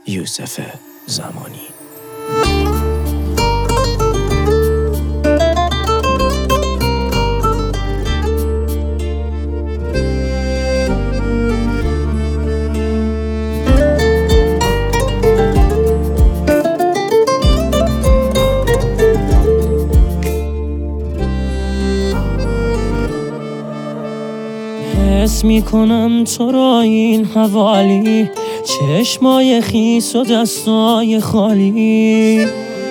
یوسف زمانی. حس میکنم تو را این حوالی، چشمای خیس و دستای خالی.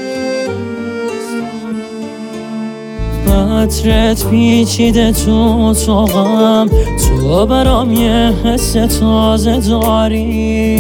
عطرت پیچیده تو اتاقم، تو برام یه حس تازه داری.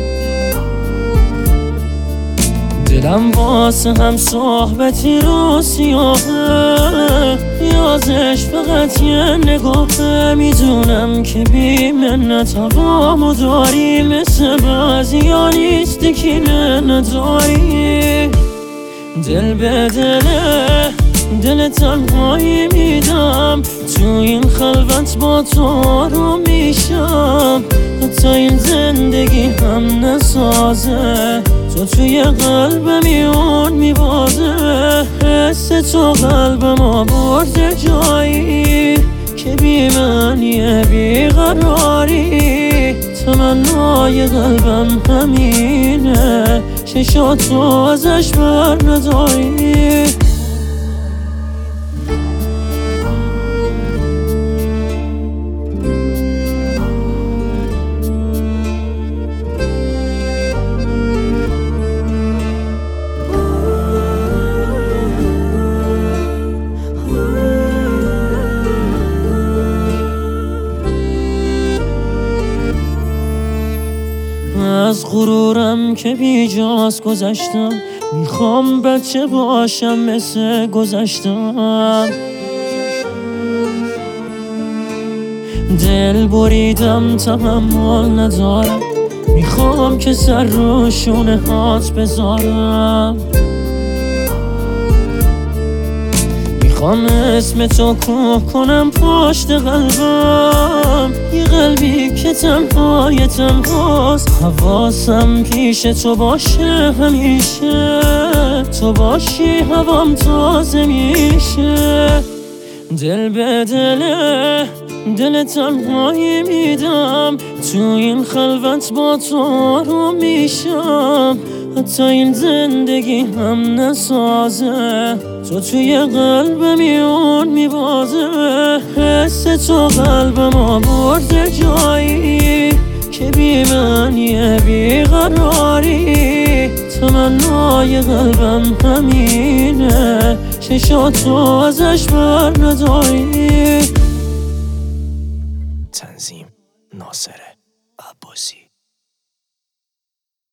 دلم واسه هم صحبتی رو سیاهه، یازش فقط یه نگاهه. میدونم که بی منت هوامو داری، مثل بعضیا نیستی که نداری. دل به دل تنهایی میدم، تو این خلوت با تو آروم میشم. حتی این زندگی هم نسازه، تو توی قلبم اون میبازه. حس تو قلبم آورده جایی که بی معنیه بیقراری. تمنای قلبم همینه، چشاتو ازش بر نداری. از غرورم که بیجاست گذشتم، میخوام بچه باشم مثل گذشتم. دل بریدم تحمل ندارم، میخوام که سر رو شونه هات بذارم. میخوام اسم تو کوه کنم پشت قلبم، یه قلبی که تنهاست. حواسم پیش تو باشه همیشه، تو باشی هوام تازه میشه. دل به دل تنهایی میدم، تو این خلوت با تو آروم میشم. حتی این زندگی هم نسازه، تو توی قلبم اون میبازه. حس تو قلبم آورده جایی که بی معنیه بیقراری. تمنای قلبم همینه، چشاتو ازش بر نداری. تنظیم ناصر عباسی.